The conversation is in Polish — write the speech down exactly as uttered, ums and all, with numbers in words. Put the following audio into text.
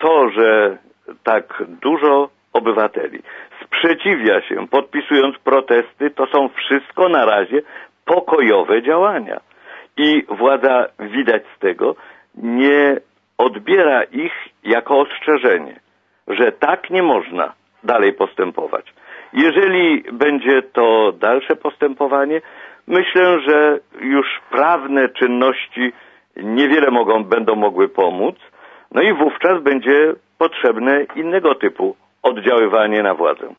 to, że tak dużo obywateli sprzeciwia się, podpisując protesty, to są wszystko na razie pokojowe działania. I władza, widać z tego, nie odbiera ich jako ostrzeżenie, że tak nie można dalej postępować. Jeżeli będzie to dalsze postępowanie, myślę, że już prawne czynności niewiele mogą, będą mogły pomóc, no i wówczas będzie potrzebne innego typu oddziaływanie na władzę.